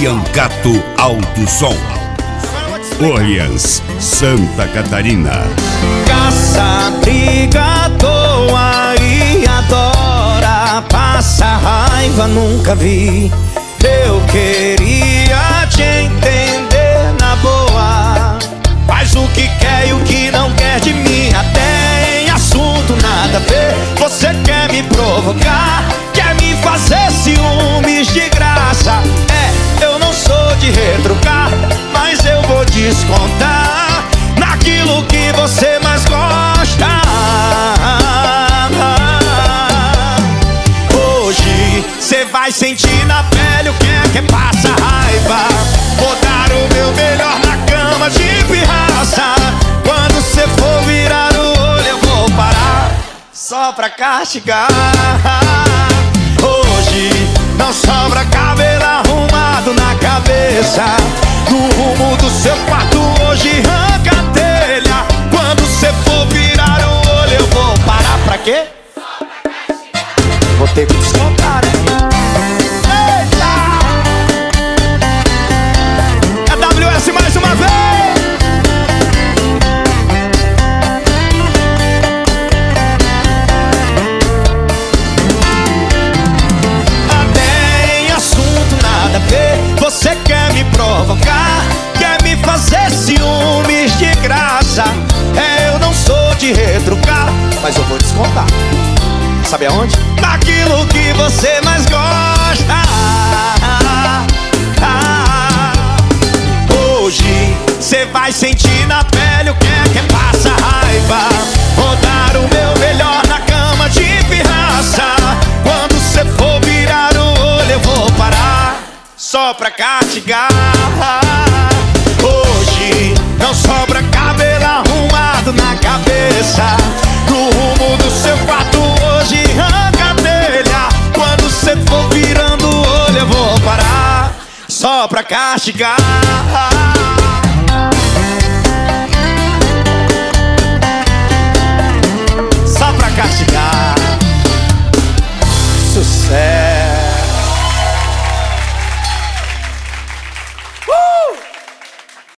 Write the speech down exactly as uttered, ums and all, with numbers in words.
Biancato Alto Som, Orleans, Santa Catarina. Caça, briga, toa e adora. Passa raiva, nunca vi. Eu queria te entender na boa. Faz o que quer e o que não quer de mim. Até em assunto nada a ver. Você quer me provocar, quer me fazer ciúmes de graça. É, eu não sou de retrucar, mas eu vou descontar naquilo que você mais gosta. Hoje cê vai sentir na pele o que é que passa raiva. Vou dar o meu melhor na cama de pirraça. Quando cê for virar o olho eu vou parar só pra castigar. Hoje não sobra cabelo arrumado na cabeça. No rumo do seu quarto hoje arranca a telha. Quando cê for virar o olho eu vou parar pra quê? Vou ter que descontar, né? Eita! É W S mais uma vez! Até em assunto nada a ver. Você quer me provocar, quer me fazer ciúmes de graça. É, eu não sou de retrucar, mas eu vou descontar. Sabe aonde? Naquilo que você mais gosta. Hoje cê vai sentir na pele o que é que passa raiva. Vou dar o meu melhor na cama de pirraça. Quando cê for virar o olho eu vou parar só pra castigar. Hoje não sobra cabelo arrumado na cabeça. No rumo do seu quarto hoje arranca a telha. Quando cê for virando o olho eu vou parar só pra castigar.